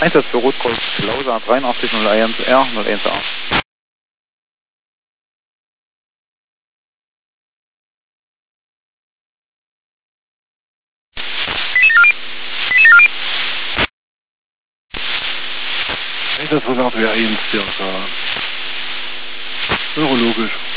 Einsatz für Rotkreuz Lausa 8301R 01A. Einsatzverlauf wäre 1 circa. Neurologisch.